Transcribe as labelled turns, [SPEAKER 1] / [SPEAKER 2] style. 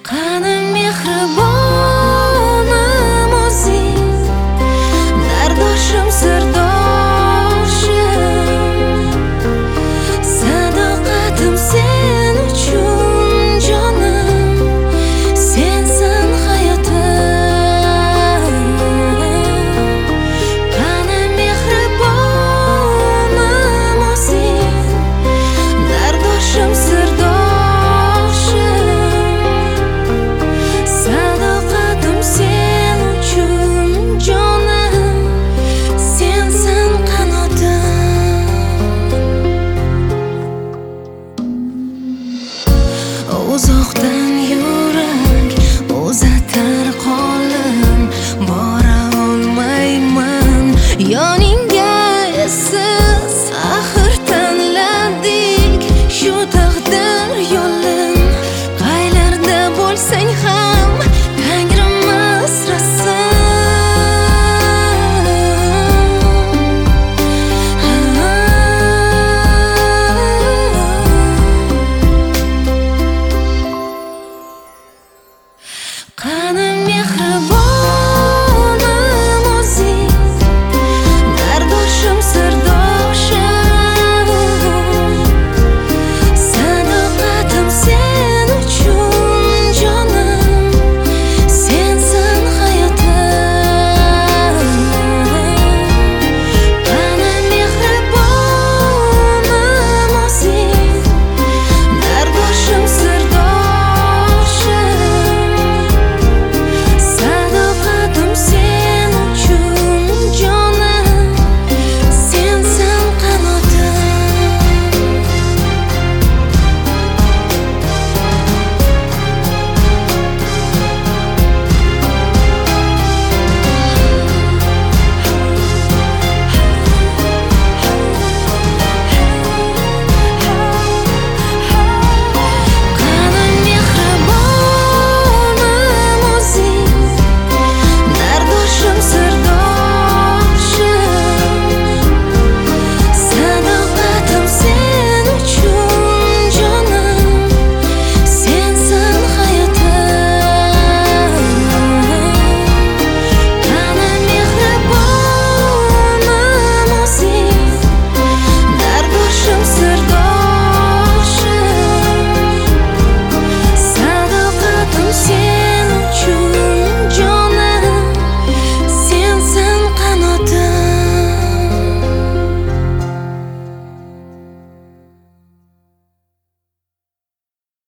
[SPEAKER 1] Qani mehribonim o'zing, dardoshim, sirdoshim, sadoqatim sen uchun jonim, sensan hayotim. Qani mehribonim o'zing, dardoshim, sirdoshim, sadoqatim sen uchun jonim, sensan qanotim. Uzoqdan yurak uzatar qo'lim, bora olmayman yoningga essiz. Axir tanladik shu taqdir yo'lin, qaylarda bo'lsang ham Tangrim asrasin. Qani